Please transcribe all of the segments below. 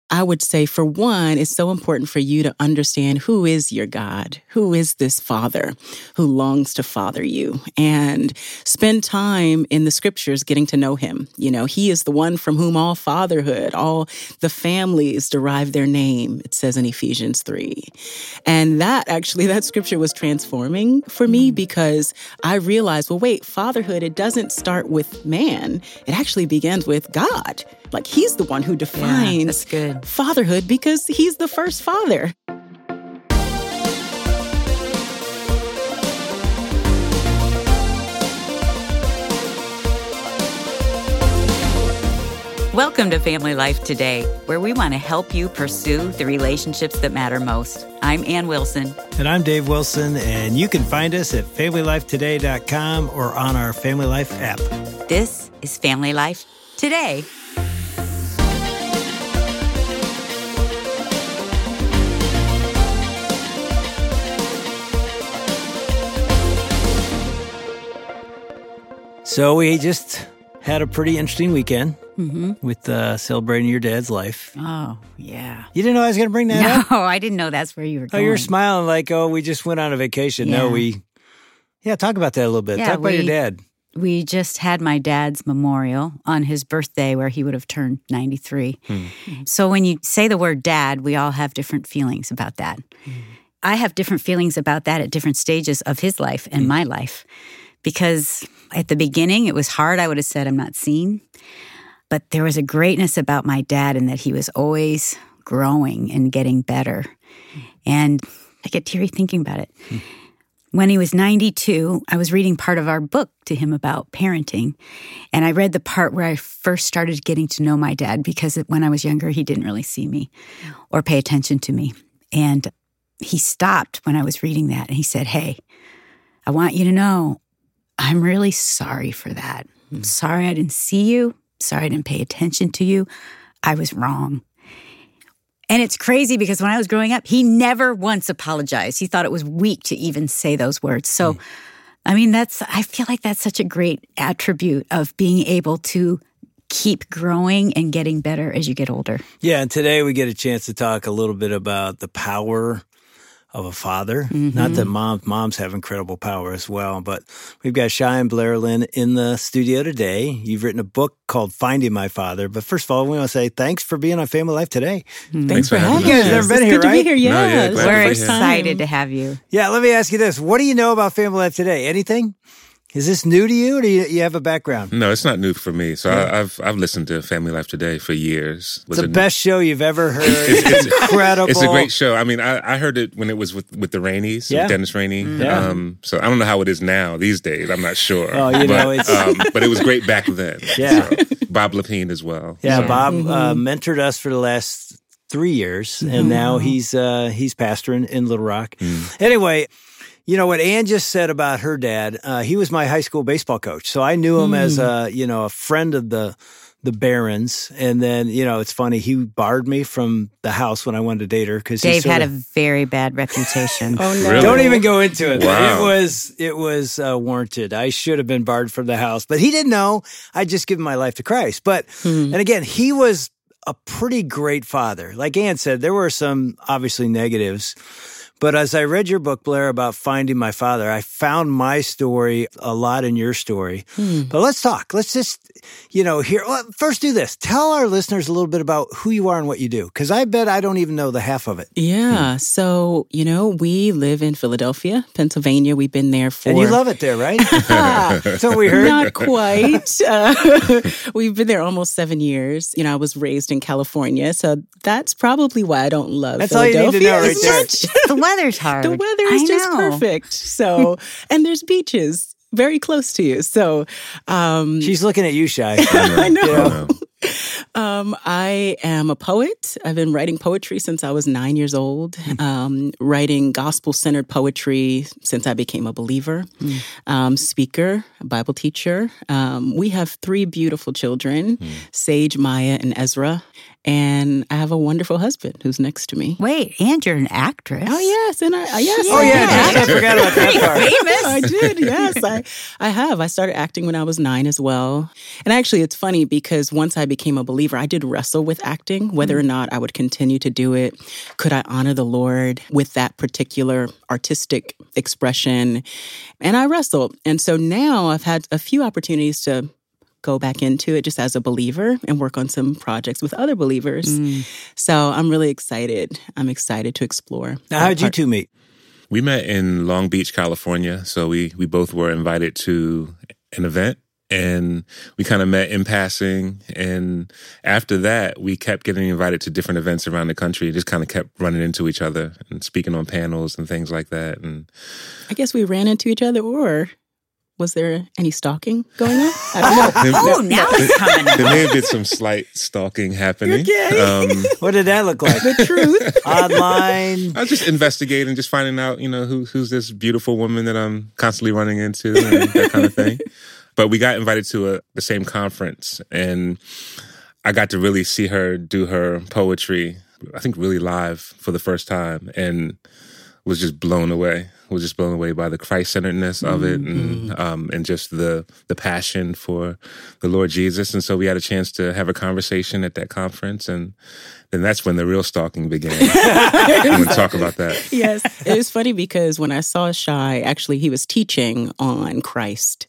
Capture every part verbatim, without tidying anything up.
I would say, for one, it's so important for you to understand who is your God, who is this Father who longs to father you, and spend time in the scriptures getting to know him. You know, he is the one from whom all fatherhood, all the families derive their name, it says in Ephesians three. And that actually, that scripture was transforming for me because I realized, well, wait, fatherhood, it doesn't start with man. It actually begins with God. Like, he's the one who defines yeah, that's good. fatherhood because he's the first father. Welcome to Family Life Today, where we want to help you pursue the relationships that matter most. I'm Ann Wilson. And I'm Dave Wilson, and you can find us at family life today dot com or on our Family Life app. This is Family Life Today. So we just had a pretty interesting weekend Mm-hmm. with uh, celebrating your dad's life. Oh, yeah. You didn't know I was going to bring that no, up? No, I didn't know that's where you were Oh, going. you're smiling like, oh, we just went on a vacation. Yeah. No, we... Yeah, talk about that a little bit. Yeah, talk about we, your dad. We just had my dad's memorial on his birthday where he would have turned ninety-three. Hmm. So when you say the word dad, we all have different feelings about that. Hmm. I have different feelings about that at different stages of his life and hmm. my life. Because at the beginning, it was hard. I would have said, I'm not seen. But there was a greatness about my dad in that he was always growing and getting better. And I get teary thinking about it. Hmm. When he was ninety-two, I was reading part of our book to him about parenting. And I read the part where I first started getting to know my dad because when I was younger, he didn't really see me or pay attention to me. And he stopped when I was reading that. And he said, hey, I want you to know I'm really sorry for that. I'm sorry I didn't see you. Sorry I didn't pay attention to you. I was wrong. And it's crazy because when I was growing up, he never once apologized. He thought it was weak to even say those words. So, mm. I mean, that's, I feel like that's such a great attribute of being able to keep growing and getting better as you get older. Yeah, and today we get a chance to talk a little bit about the power of a father. Mm-hmm. Not that mom, moms have incredible power as well, but we've got Shai and Blair Lynn in the studio today. You've written a book called Finding My Father. But first of all, we want to say thanks for being on Family Life today. Mm-hmm. Thanks for having us. You guys have never been it's here, good right? to be here, yes. No, yeah, We're excited to have you. Yeah, let me ask you this. What do you know about Family Life Today? Anything? Is this new to you, or do you, you have a background? No, it's not new for me. So yeah. I, I've I've listened to Family Life Today for years. Was it's the it, best show you've ever heard. It's, it's incredible. It's a great show. I mean, I, I heard it when it was with, with the Rainey's, yeah. with Dennis Rainey. Yeah. Um, so I don't know how it is now these days. I'm not sure. Oh, you but, know, it's um, but it was great back then. Yeah, so, Bob Lepine as well. Yeah, so. Bob mm-hmm. uh, mentored us for the last three years, mm-hmm. and now he's uh, he's pastoring in Little Rock. Mm. Anyway. You know, what Ann just said about her dad, uh, he was my high school baseball coach. So I knew him mm. as a, you know, a friend of the the Barons. And then, you know, it's funny, he barred me from the house when I wanted to date her. Cause Dave had of, a very bad reputation. Oh, no. Really? Don't even go into it. Wow. It was, it was uh, warranted. I should have been barred from the house. But he didn't know. I just given my life to Christ. But, mm. and again, he was a pretty great father. Like Ann said, there were some obviously negatives. But as I read your book, Blair, about finding my father, I found my story a lot in your story. Hmm. But let's talk. Let's just, you know, here. Well, first do this. Tell our listeners a little bit about who you are and what you do, because I bet I don't even know the half of it. Yeah. Hmm. So, you know, we live in Philadelphia, Pennsylvania. We've been there for... And you love it there, right? That's what we heard. Not quite. Uh, we've been there almost seven years. You know, I was raised in California, so that's probably why I don't love that's Philadelphia. That's all you need to know right there. Such, the weather's hard. The weather is I just know. perfect. So, and there's beaches very close to you. So, um, she's looking at you, Shai. I know. I know. Um, I am a poet. I've been writing poetry since I was nine years old, um, writing gospel-centered poetry since I became a believer, mm. um, speaker, Bible teacher. Um, we have three beautiful children, mm. Sage, Maya, and Ezra. And I have a wonderful husband who's next to me. Wait, and you're an actress. Oh, yes. And I, yes. Oh, yeah. I forgot about that part. Famous. I did, yes. I, I have. I started acting when I was nine as well. And actually, it's funny because once I became a believer, I did wrestle with acting, whether or not I would continue to do it. Could I honor the Lord with that particular artistic expression? And I wrestled. And so now I've had a few opportunities to go back into it just as a believer and work on some projects with other believers. Mm. So I'm really excited. I'm excited to explore. Now, how did you two meet? We met in Long Beach, California. So we, we both were invited to an event. And we kind of met in passing. And after that, we kept getting invited to different events around the country. Just kind of kept running into each other and speaking on panels and things like that. And I guess we ran into each other, or was there any stalking going on? I don't know. Oh, now it's coming. There may have been some slight stalking happening. Okay. Um, what did that look like? The truth. Online. I was just investigating, just finding out, you know, who, who's this beautiful woman that I'm constantly running into and that kind of thing. But we got invited to a, the same conference, and I got to really see her do her poetry, I think really live for the first time, and was just blown away. Was just blown away by the Christ-centeredness of it, and um, and just the the passion for the Lord Jesus. And so we had a chance to have a conversation at that conference, and then that's when the real stalking began. I'm going to talk about that. Yes, it was funny because when I saw Shai, actually he was teaching on Christ.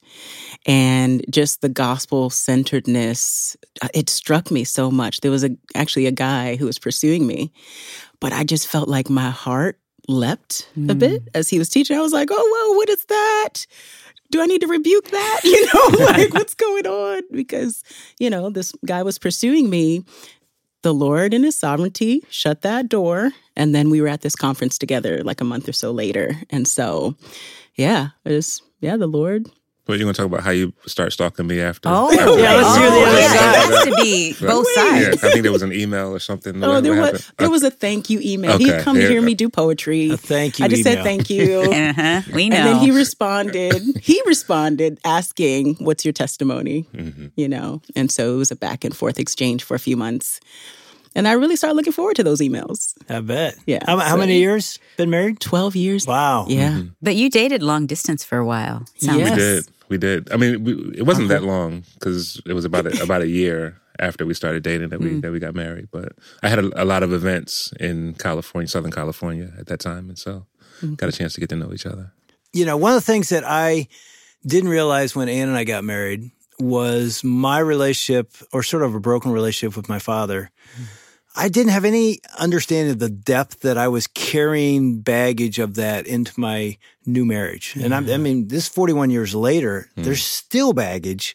And just the gospel-centeredness, it struck me so much. There was a, actually a guy who was pursuing me, but I just felt like my heart leapt mm. a bit as he was teaching. I was like, oh, whoa, what is that? Do I need to rebuke that? You know, like what's going on? Because, you know, this guy was pursuing me. The Lord in his sovereignty shut that door. And then we were at this conference together like a month or so later. And so, yeah, it was, yeah, the Lord. But you're going to talk about how you start stalking me after. Oh, after yeah, let's hear the oh, other yeah, side. It has to be both sides. Yeah, I think there was an email or something. Oh, there was, there was a thank you email. Okay, He'd come to hear me do poetry. A thank you I just email. said thank you. uh-huh. We know. And then he responded. He responded asking, what's your testimony? Mm-hmm. You know? And so it was a back and forth exchange for a few months. And I really started looking forward to those emails. I bet. Yeah. How, how many years been married? twelve years. Wow. Yeah. Mm-hmm. But you dated long distance for a while. Yes. We did. We did. I mean, we, it wasn't uh-huh. that long because it was about a, about a year after we started dating that we mm. that we got married. But I had a, a lot of events in California, Southern California at that time. And so mm-hmm. got a chance to get to know each other. You know, one of the things that I didn't realize when Ann and I got married was my relationship, or sort of a broken relationship with my father. Mm. I didn't have any understanding of the depth that I was carrying baggage of that into my new marriage. And I'm, I mean, this forty-one years later, mm. there's still baggage.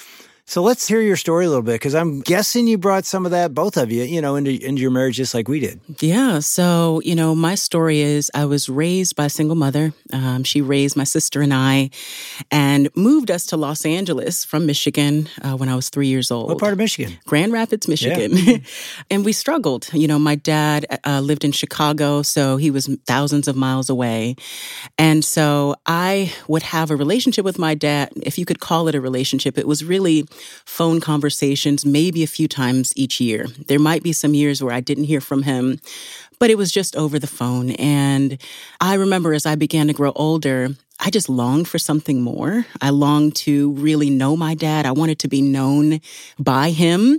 So let's hear your story a little bit, because I'm guessing you brought some of that, both of you, you know, into, into your marriage just like we did. Yeah. So, you know, my story is I was raised by a single mother. Um, she raised my sister and I and moved us to Los Angeles from Michigan uh, when I was three years old. What part of Michigan? Grand Rapids, Michigan. Yeah. And we struggled. You know, my dad uh, lived in Chicago, so he was thousands of miles away. And so I would have a relationship with my dad, if you could call it a relationship. It was really phone conversations, maybe a few times each year. There might be some years where I didn't hear from him, but it was just over the phone. And I remember as I began to grow older, I just longed for something more. I longed to really know my dad. I wanted to be known by him.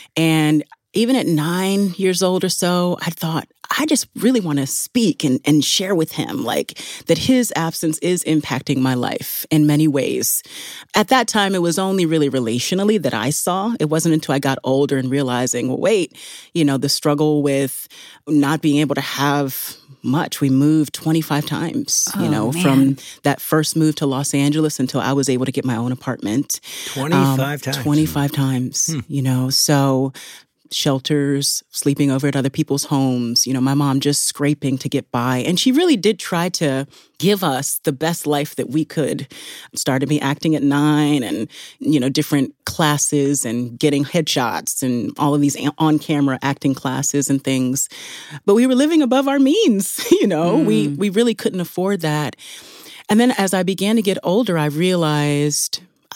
And even at nine years old or so, I thought, I just really want to speak and, and share with him, like, that his absence is impacting my life in many ways. At that time, it was only really relationally that I saw. It wasn't until I got older and realizing, well, wait, you know, the struggle with not being able to have much. We moved twenty-five times, you oh, know, man. from that first move to Los Angeles until I was able to get my own apartment. twenty-five um, times. twenty-five times, hmm. you know, so shelters, sleeping over at other people's homes, you know, my mom just scraping to get by. And she really did try to give us the best life that we could. Started me acting at nine and, you know, different classes and getting headshots and all of these on-camera acting classes and things. But we were living above our means, you know, mm. we, we really couldn't afford that. And then as I began to get older, I realized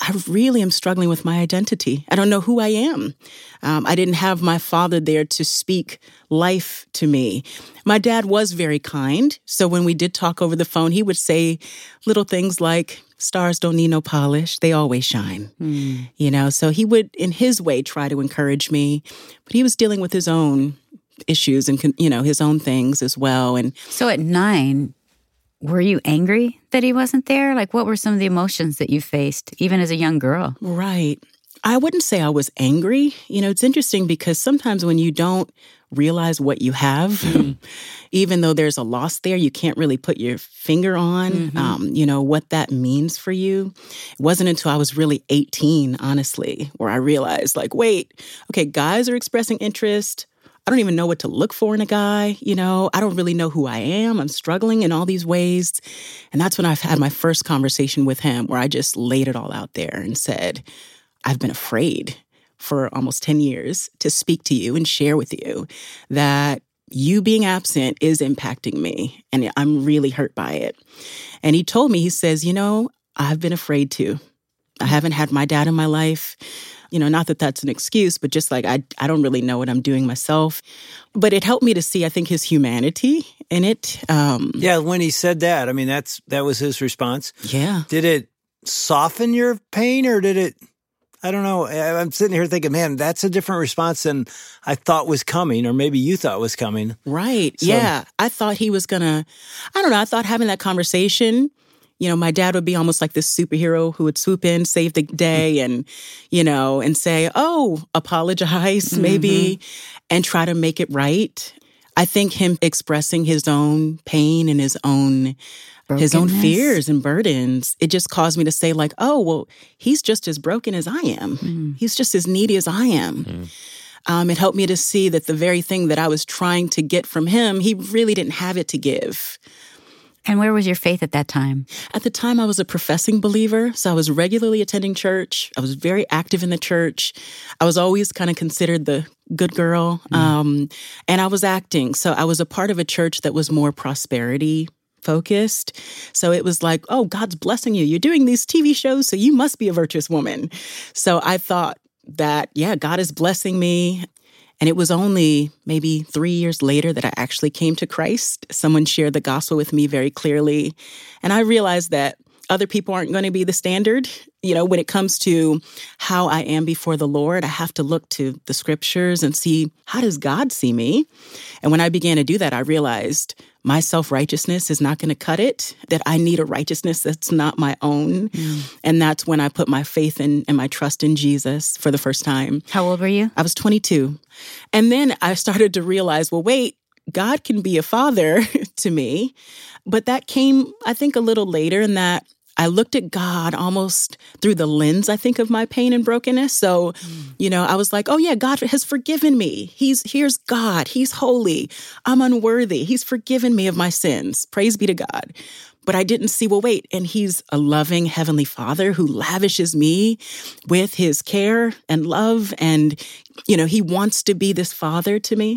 I really am struggling with my identity. I don't know who I am. Um, I didn't have my father there to speak life to me. My dad was very kind. So when we did talk over the phone, he would say little things like, stars don't need no polish. They always shine. Mm. You know, so he would, in his way, try to encourage me. But he was dealing with his own issues and, you know, his own things as well. And so at nine, were you angry that he wasn't there? Like, what were some of the emotions that you faced, even as a young girl? Right. I wouldn't say I was angry. You know, it's interesting because sometimes when you don't realize what you have, mm-hmm. even though there's a loss there, you can't really put your finger on, mm-hmm. um, you know, what that means for you. It wasn't until I was really eighteen, honestly, where I realized, like, wait, okay, guys are expressing interest. I don't even know what to look for in a guy, you know. I don't really know who I am. I'm struggling in all these ways. And that's when I've had my first conversation with him where I just laid it all out there and said, I've been afraid for almost ten years to speak to you and share with you that you being absent is impacting me. And I'm really hurt by it. And he told me, he says, you know, I've been afraid too. I haven't had my dad in my life. You know, not that that's an excuse, but just like I, I don't really know what I'm doing myself. But it helped me to see, I think, his humanity in it. Um, yeah, when he said that, I mean, that's that was his response. Yeah. Did it soften your pain or did it, I don't know. I'm sitting here thinking, man, that's a different response than I thought was coming, or maybe you thought was coming. Right. So, yeah. I thought he was going to, I don't know, I thought having that conversation, you know, my dad would be almost like this superhero who would swoop in, save the day, and, you know, and say, oh, apologize, mm-hmm. maybe, and try to make it right. I think him expressing his own pain and his own his own fears and burdens, it just caused me to say, like, oh, well, he's just as broken as I am. Mm. He's just as needy as I am. Mm. Um, it helped me to see that the very thing that I was trying to get from him, he really didn't have it to give. And where was your faith at that time? At the time, I was a professing believer. So I was regularly attending church. I was very active in the church. I was always kind of considered the good girl. Mm. Um, and I was acting. So I was a part of a church that was more prosperity focused. So it was like, oh, God's blessing you. You're doing these T V shows, so you must be a virtuous woman. So I thought that, yeah, God is blessing me. And it was only maybe three years later that I actually came to Christ. Someone shared the gospel with me very clearly. And I realized that other people aren't going to be the standard. You know, when it comes to how I am before the Lord, I have to look to the scriptures and see, how does God see me? And when I began to do that, I realized my self-righteousness is not going to cut it, that I need a righteousness that's not my own. Mm. And that's when I put my faith in and my trust in Jesus for the first time. How old were you? I was twenty-two. And then I started to realize, well, wait, God can be a father to me. But that came, I think, a little later in that I looked at God almost through the lens, I think, of my pain and brokenness. So, mm. you know, I was like, oh, yeah, God has forgiven me. He's here's God. He's holy. I'm unworthy. He's forgiven me of my sins. Praise be to God. But I didn't see, well, wait, and he's a loving Heavenly Father who lavishes me with his care and love. And, you know, he wants to be this father to me.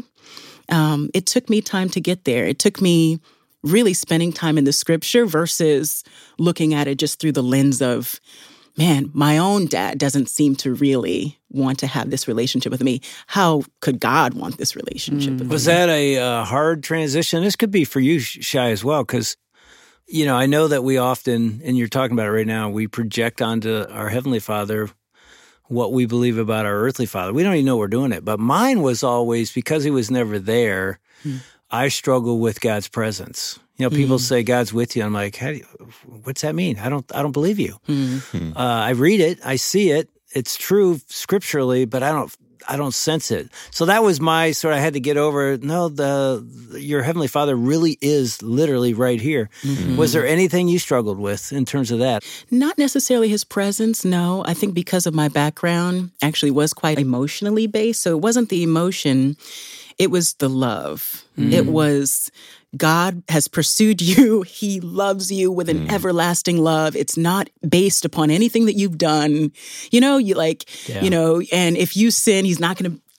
Um, it took me time to get there. It took me really spending time in the scripture versus looking at it just through the lens of, man, my own dad doesn't seem to really want to have this relationship with me. How could God want this relationship mm. with Was me? that a uh, hard transition? This could be for you, Shai, as well, because, you know, I know that we often, and you're talking about it right now, we project onto our Heavenly Father what we believe about our earthly father. We don't even know we're doing it. But mine was always, because he was never there, mm. I struggle with God's presence. You know, people mm. say God's with you. I'm like, How do you, what's that mean? I don't, I don't believe you. Mm. Uh, I read it, I see it. It's true scripturally, but I don't, I don't sense it. So that was my sort of, I had to get over. No, the your Heavenly Father really is literally right here. Mm-hmm. Was there anything you struggled with in terms of that? Not necessarily his presence. No, I think because of my background, actually was quite emotionally based. So it wasn't the emotion. It was the love. Mm. It was, God has pursued you. He loves you with an mm. everlasting love. It's not based upon anything that you've done. You know, you like, yeah. you know, and if you sin, he's not going to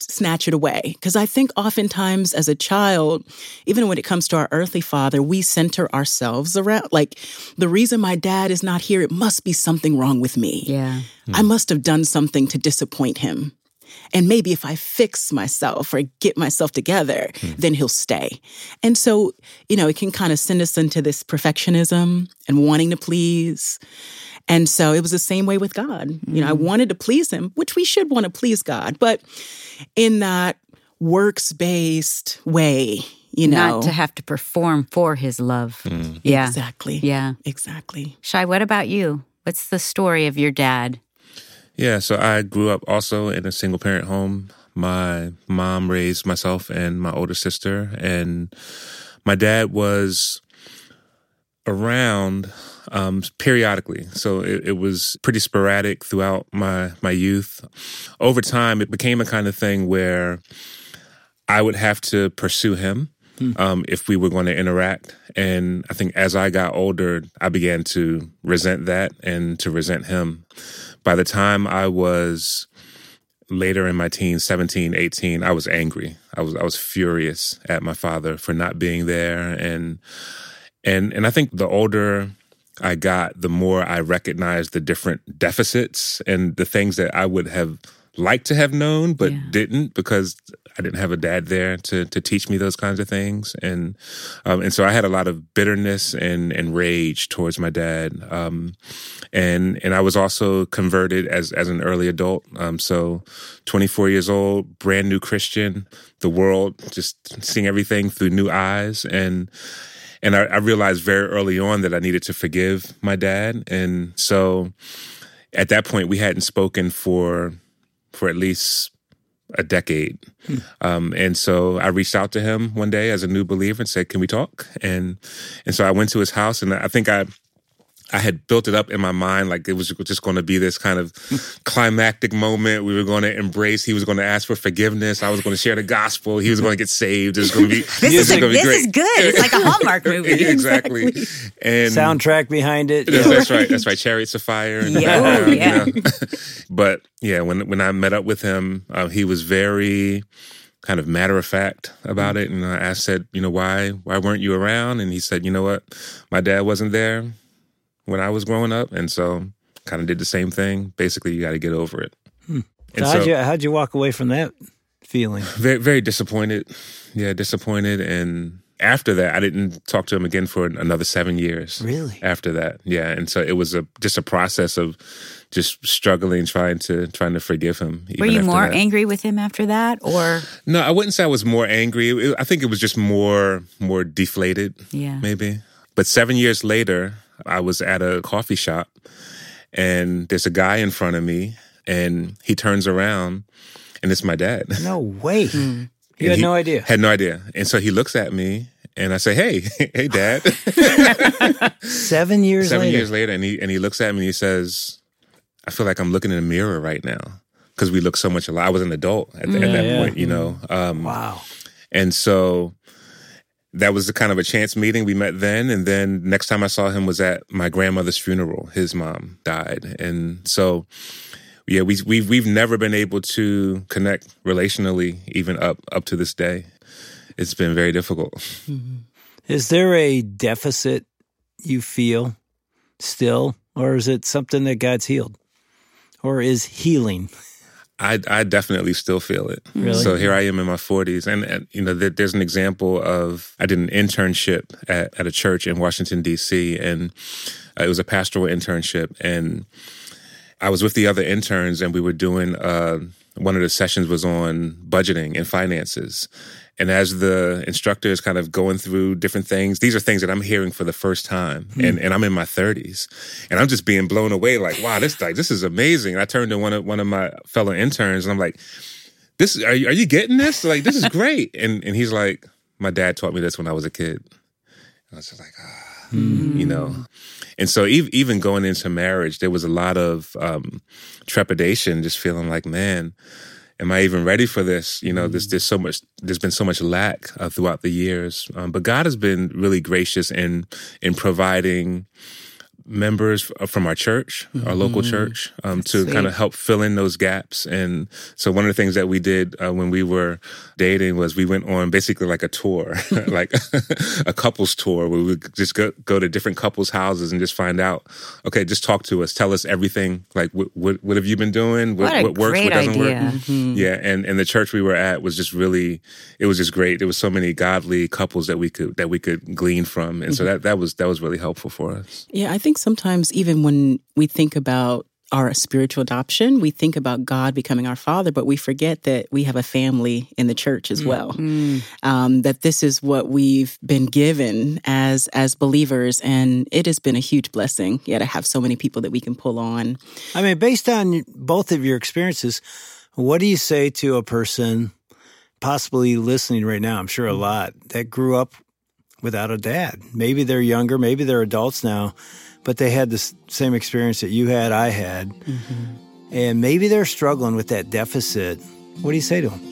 snatch it away. Because I think oftentimes as a child, even when it comes to our earthly father, we center ourselves around, like, the reason my dad is not here, it must be something wrong with me. Yeah. Mm. I must have done something to disappoint him. And maybe if I fix myself or get myself together, mm. then he'll stay. And so, you know, it can kind of send us into this perfectionism and wanting to please. And so it was the same way with God. Mm. You know, I wanted to please him, which we should want to please God, but in that works-based way, you know. Not to have to perform for his love. Mm. Yeah. Exactly. Yeah. Exactly. Shai, what about you? What's the story of your dad? Yeah, so I grew up also in a single-parent home. My mom raised myself and my older sister, and my dad was around um, periodically. So it, it was pretty sporadic throughout my, my youth. Over time, it became a kind of thing where I would have to pursue him hmm. um, if we were going to interact. And I think as I got older, I began to resent that and to resent him. By the time I was later in my teens, seventeen, eighteen, I was angry. I was I was furious at my father for not being there. And and and I think the older I got, the more I recognized the different deficits and the things that I would have liked to have known, but yeah. didn't, because I didn't have a dad there to to teach me those kinds of things. And um, and so I had a lot of bitterness and and rage towards my dad. Um, and and I was also converted as as an early adult. Um, so twenty-four years old, brand new Christian, the world, just seeing everything through new eyes. And and I, I realized very early on that I needed to forgive my dad. And so at that point, we hadn't spoken for for at least a decade. Hmm. Um, and so I reached out to him one day as a new believer and said, can we talk? And and so I went to his house, and I think I I had built it up in my mind like it was just going to be this kind of climactic moment. We were going to embrace. He was going to ask for forgiveness. I was going to share the gospel. He was going to get saved. It was going to be this, is, a, this is good. It's like a Hallmark movie. Exactly. And soundtrack behind it. That's, that's right. That's right. Chariots of Fire. And yeah. Oh, yeah. You know? But yeah, when when I met up with him, uh, he was very kind of matter of fact about it. And I said, you know, why why weren't you around? And he said, you know what, my dad wasn't there when I was growing up, and so kind of did the same thing. Basically, you got to get over it. Hmm. So how'd, so, you, how'd you walk away from that feeling? Very, very disappointed. Yeah, disappointed. And after that, I didn't talk to him again for another seven years. Really? After that, yeah. And so it was a just a process of just struggling, trying to trying to forgive him. Were you more that. angry with him after that, or no? I wouldn't say I was more angry. It, I think it was just more more deflated. Yeah, maybe. But seven years later, I was at a coffee shop, and there's a guy in front of me, and he turns around, and it's my dad. No way. Mm. You had no idea. Had no idea. And so he looks at me, and I say, hey, hey, Dad. Seven years Seven later. years later, and he, and he looks at me, and he says, I feel like I'm looking in a mirror right now, because we look so much alike. I was an adult at, the, mm, at that yeah. point, you know. Um, wow. And so that was the kind of a chance meeting. We met then, and then next time I saw him was at my grandmother's funeral. His mom died, and so yeah, we we've we've never been able to connect relationally, even up up to this day. It's been very difficult. Mm-hmm. Is there a deficit you feel still, or is it something that God's healed, or is healing? I, I definitely still feel it. Really? So here I am in my forties. And, and you know, there, there's an example of, I did an internship at, at a church in Washington, D C, and uh, it was a pastoral internship. And I was with the other interns, and we were doing, uh, one of the sessions was on budgeting and finances. And as the instructor is kind of going through different things, these are things that I'm hearing for the first time. Mm. And, and I'm in my thirties. And I'm just being blown away like, wow, this like this is amazing. And I turned to one of one of my fellow interns, and I'm like, "This are you, are you getting this? Like, this is great." And and he's like, "My dad taught me this when I was a kid." And I was just like, ah, mm. you know. And so even going into marriage, there was a lot of um, trepidation, just feeling like, man, am I even ready for this? You know, mm. there's, there's so much, there's been so much lack uh, throughout the years. Um, but God has been really gracious in, in providing members from our church, our mm-hmm. local church, um, to kind of help fill in those gaps. And so one of the things that we did uh, when we were dating was we went on basically like a tour, like a couples tour, where we would just go, go to different couples' houses and just find out, okay, just talk to us, tell us everything. Like, what what, what have you been doing? What, what, a what works? Great what doesn't idea. work? Mm-hmm. Yeah, and, and the church we were at was just really, it was just great. There was so many godly couples that we could that we could glean from, and mm-hmm. so that that was that was really helpful for us. Yeah, I think sometimes even when we think about our spiritual adoption, we think about God becoming our father, but we forget that we have a family in the church as well. Mm-hmm. Um, that this is what we've been given as as believers, and it has been a huge blessing. Yeah, to have so many people that we can pull on. I mean, based on both of your experiences, what do you say to a person possibly listening right now? I'm sure a lot that grew up without a dad. Maybe they're younger, maybe they're adults now, but they had the same experience that you had, I had. Mm-hmm. And maybe they're struggling with that deficit. What do you say to them?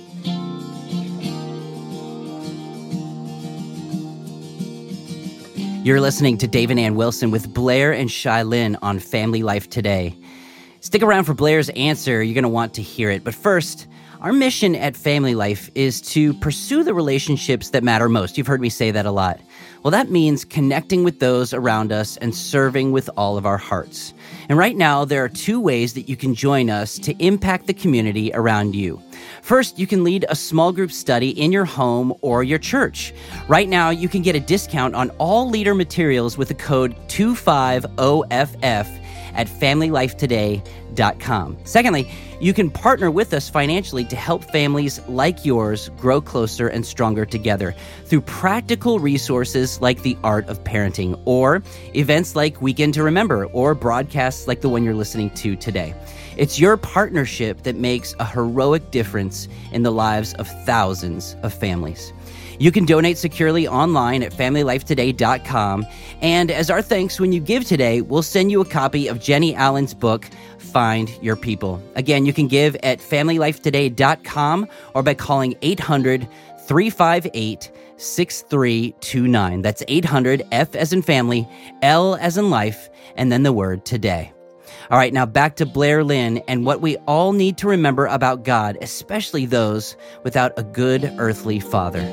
You're listening to Dave and Ann Wilson with Blair and Shylin on Family Life Today. Stick around for Blair's answer. You're going to want to hear it. But first, our mission at Family Life is to pursue the relationships that matter most. You've heard me say that a lot. Well, that means connecting with those around us and serving with all of our hearts. And right now, there are two ways that you can join us to impact the community around you. First, you can lead a small group study in your home or your church. Right now, you can get a discount on all leader materials with the code two five O F F at family life today dot com. Secondly, you can partner with us financially to help families like yours grow closer and stronger together through practical resources like the Art of Parenting, or events like Weekend to Remember, or broadcasts like the one you're listening to today. It's your partnership that makes a heroic difference in the lives of thousands of families. You can donate securely online at family life today dot com. And as our thanks, when you give today, we'll send you a copy of Jenny Allen's book, Find Your People. Again, you can give at family life today dot com or by calling eight hundred, three five eight, six three two nine. That's eight hundred, F as in family, L as in life, and then the word today. All right, now back to Blair Lynn and what we all need to remember about God, especially those without a good earthly father.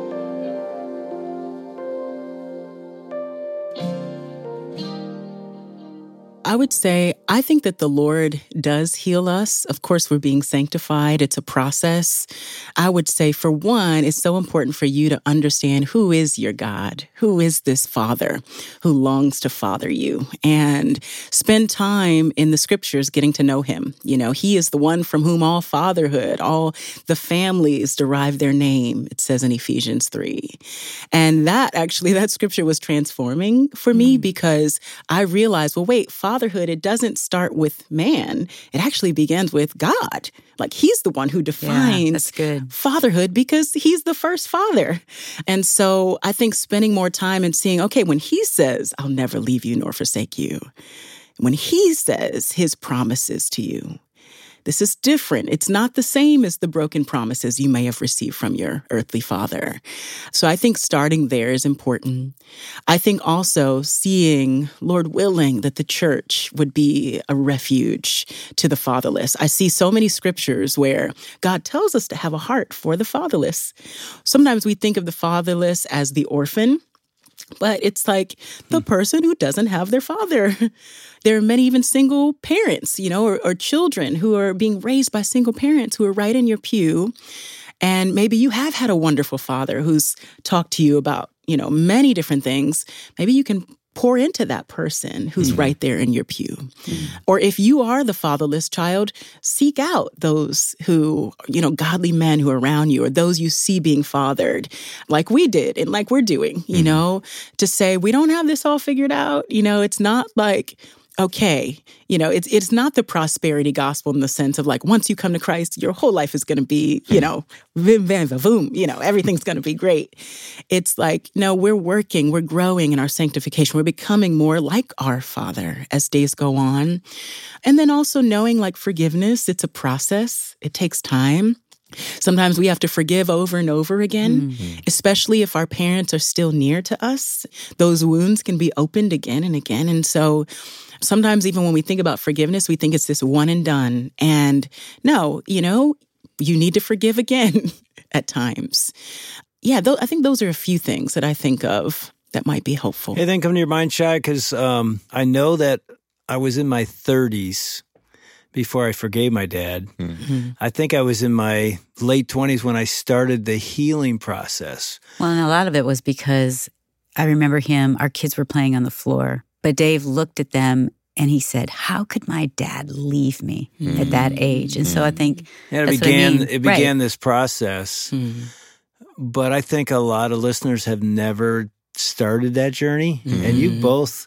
I would say, I think that the Lord does heal us. Of course, we're being sanctified. It's a process. I would say, for one, it's so important for you to understand who is your God, who is this Father who longs to father you, and spend time in the scriptures getting to know him. You know, he is the one from whom all fatherhood, all the families derive their name, it says in Ephesians three. And that actually, that scripture was transforming for me, mm. because I realized, well, wait, fatherhood, it doesn't start with man. It actually begins with God. Like, he's the one who defines yeah, that's good. fatherhood, because he's the first father. And so I think spending more time and seeing, okay, when he says, I'll never leave you nor forsake you, when he says his promises to you, this is different. It's not the same as the broken promises you may have received from your earthly father. So I think starting there is important. I think also seeing, Lord willing, that the church would be a refuge to the fatherless. I see so many scriptures where God tells us to have a heart for the fatherless. Sometimes we think of the fatherless as the orphan, but it's like the person who doesn't have their father. There are many even single parents, you know, or, or children who are being raised by single parents who are right in your pew. And maybe you have had a wonderful father who's talked to you about, you know, many different things. Maybe you can pour into that person who's mm. right there in your pew. Mm. Or if you are the fatherless child, seek out those who, you know, godly men who are around you, or those you see being fathered, like we did and like we're doing, you mm. know, to say, we don't have this all figured out. You know, it's not like, okay, you know, it's it's not the prosperity gospel in the sense of like, once you come to Christ, your whole life is going to be, you know, vim, vim, boom, you know, everything's going to be great. It's like, no, we're working, we're growing in our sanctification. We're becoming more like our Father as days go on. And then also knowing like forgiveness, it's a process. It takes time. Sometimes we have to forgive over and over again, mm-hmm. especially if our parents are still near to us. Those wounds can be opened again and again. And so sometimes even when we think about forgiveness, we think it's this one and done. And no, you know, you need to forgive again at times. Yeah, th- I think those are a few things that I think of that might be helpful. Anything come to your mind, Shai? Because um, I know that I was in my thirties before I forgave my dad. Mm-hmm. I think I was in my late twenties when I started the healing process. Well, and a lot of it was because I remember him, our kids were playing on the floor, but Dave looked at them and he said, how could my dad leave me mm-hmm. at that age? And mm-hmm. so I think yeah, it that's began, what I mean. it began right. this process. Mm-hmm. But I think a lot of listeners have never started that journey. Mm-hmm. And you both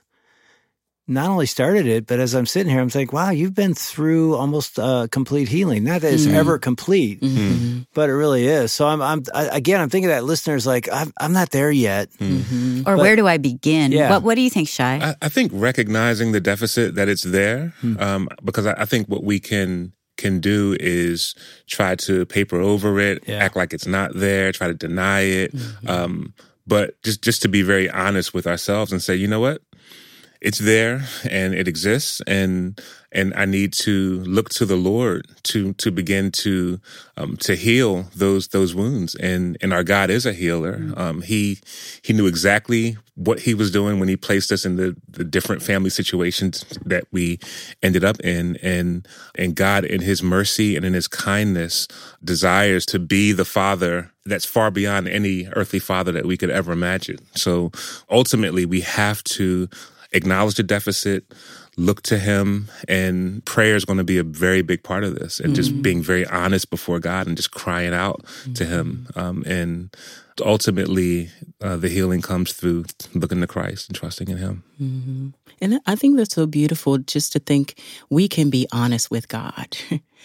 not only started it, but as I'm sitting here, I'm thinking, wow, you've been through almost uh, complete healing. Not that it's mm-hmm. ever complete, mm-hmm. but it really is. So I'm, I'm I, again, I'm thinking that listeners like, I'm, I'm not there yet. Mm-hmm. Or but, where do I begin? Yeah. What, what do you think, Shai? I, I think recognizing the deficit, that it's there, mm-hmm. um, because I, I think what we can can do is try to paper over it, yeah. act like it's not there, try to deny it. Mm-hmm. Um, but just, just to be very honest with ourselves and say, you know what? It's there and it exists, and and I need to look to the Lord to to begin to um, to heal those those wounds. And and our God is a healer. Mm-hmm. Um, he he knew exactly what he was doing when he placed us in the, the different family situations that we ended up in. And and God, in his mercy and in his kindness, desires to be the father that's far beyond any earthly father that we could ever imagine. So ultimately, we have to acknowledge the deficit, look to him, and prayer is going to be a very big part of this. And mm-hmm. just being very honest before God and just crying out mm-hmm. to him. Um, and ultimately, uh, the healing comes through looking to Christ and trusting in him. Mm-hmm. And I think that's so beautiful just to think we can be honest with God.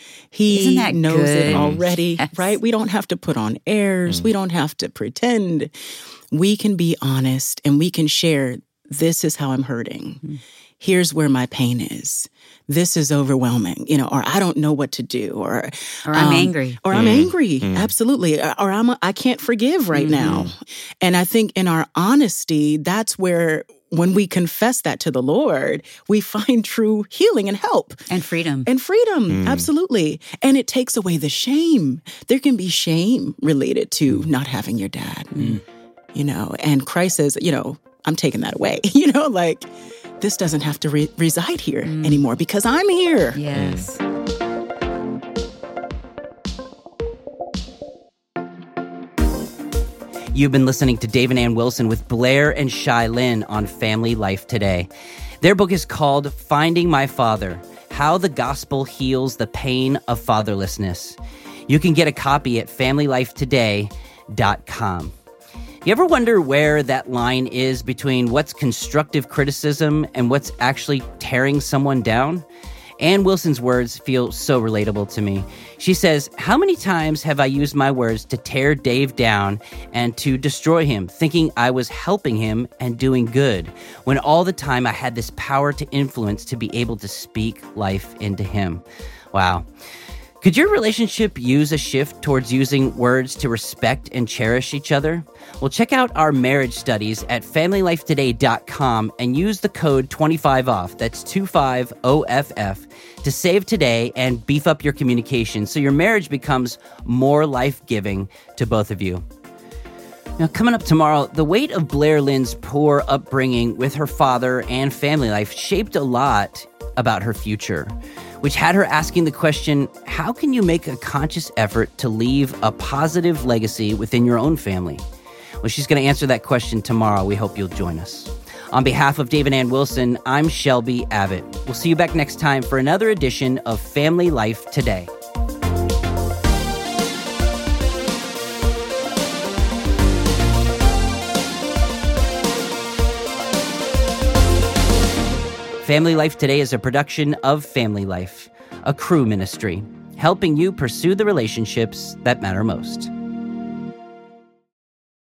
He Isn't that knows good? it already, yes. right? We don't have to put on airs. Mm. We don't have to pretend. We can be honest and we can share, this is how I'm hurting. Mm. Here's where my pain is. This is overwhelming, you know, or I don't know what to do, or or I'm um, angry, or I'm mm. angry, mm. absolutely, or, or I'm a, I can't forgive right mm-hmm. now. And I think in our honesty, that's where when we confess that to the Lord, we find true healing and help and freedom and freedom, mm. absolutely. And it takes away the shame. There can be shame related to not having your dad, mm. you know. And Christ says, you know, I'm taking that away, you know, like. This doesn't have to re- reside here mm. anymore because I'm here. Yes. You've been listening to Dave and Ann Wilson with Blair and Shai Linne on Family Life Today. Their book is called Finding My Father: How the Gospel Heals the Pain of Fatherlessness. You can get a copy at family life today dot com. You ever wonder where that line is between what's constructive criticism and what's actually tearing someone down? Ann Wilson's words feel so relatable to me. She says, how many times have I used my words to tear Dave down and to destroy him, thinking I was helping him and doing good, when all the time I had this power to influence to be able to speak life into him? Wow. Could your relationship use a shift towards using words to respect and cherish each other? Well, check out our marriage studies at family life today dot com and use the code twenty-five off, that's two five O F F, to save today and beef up your communication so your marriage becomes more life-giving to both of you. Now, coming up tomorrow, the weight of Blair Linne's poor upbringing with her father and family life shaped a lot about her future, which had her asking the question, how can you make a conscious effort to leave a positive legacy within your own family? Well, she's going to answer that question tomorrow. We hope you'll join us. On behalf of Dave and Ann Wilson, I'm Shelby Abbott. We'll see you back next time for another edition of Family Life Today. Family Life Today is a production of Family Life, a Cru ministry, helping you pursue the relationships that matter most.